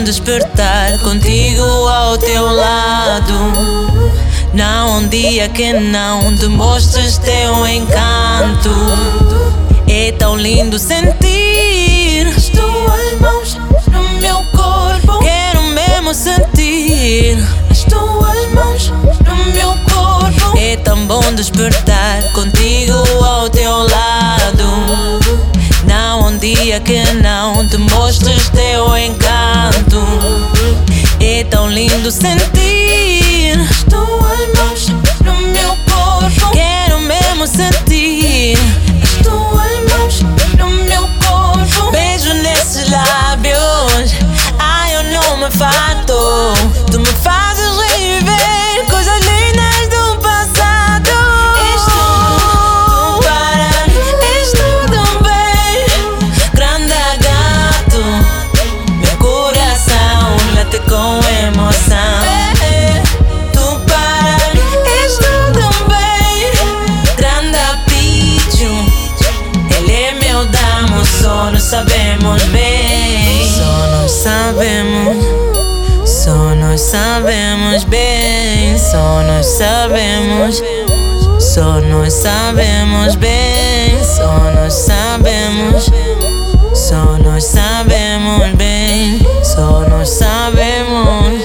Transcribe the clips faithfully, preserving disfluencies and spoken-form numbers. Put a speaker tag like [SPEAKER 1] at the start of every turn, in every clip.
[SPEAKER 1] despertar contigo ao teu lado. Não há um dia que não demonstres teu encanto. É tão lindo sentir as tuas mãos no meu corpo. Quero mesmo sentir as tuas mãos no meu corpo. É tão bom despertar contigo ao teu lado. Não há um dia que não demonstres teu encanto. É tão lindo sentir as tuas mãos no meu corpo. Quero mesmo sentir as tuas mãos no meu corpo. Beijo nesses lábios, ai eu não me farto. Tu me fazes reviver coisas lindas do passado. És tudo para mim, és tudo bem. Grande gato, meu coração late com emoção. Tu para mim, és tudo bem. Grande bicho, ele é meu damo. Só nós sabemos bem. Só nós sabemos. Só nós sabemos bem. Só nós sabemos. Só nós sabemos bem. Só nós sabemos. Só nós sabemos bem. Só nós sabemos.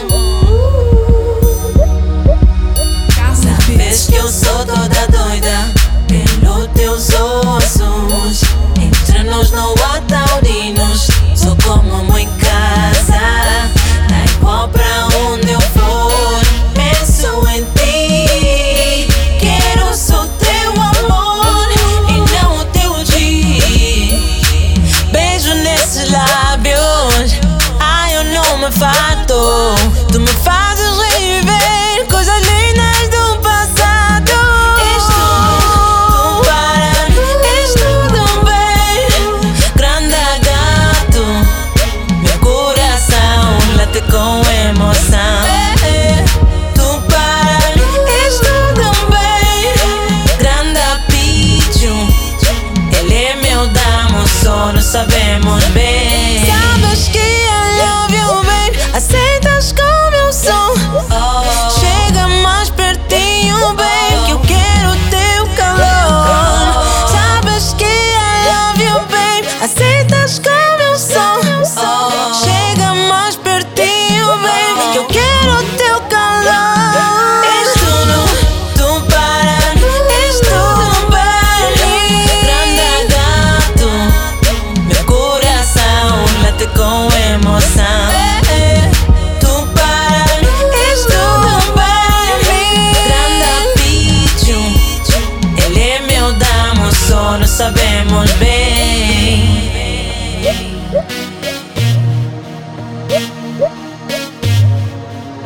[SPEAKER 1] Sabes que eu sou toda doida pelos teus ossos. Entre nós não há taurinos. Sou como amo em casa. Dá igual pra onde eu for. Penso em ti. Quero só teu amor e não o teu dia. Beijo nesses lábios, ai eu não me farto. Tu me fazes reviver coisas lindas do passado. És tudo para mim, és tudo bem. Grande gato, meu coração late com emoção. Tu para mim, és tudo bem. Grande bicho, ele é meu damo. Só nós sabemos bem. Sabes que I love you, babe. Aceitas como eu sou. Chega mais pertinho, bem, que eu quero teu calor. Sabes que I love you, babe. Aceitas como eu sou. Chega mais pertinho, bem, que eu quero teu calor. És tudo, tu para mim, és tudo bem. Grande gato, meu coração late com emoção. Tu para mim, és tudo bem. Grande bicho, ele é meu damo. Só nós sabemos bem.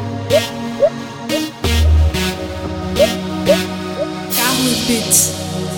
[SPEAKER 2] Carlos Beats.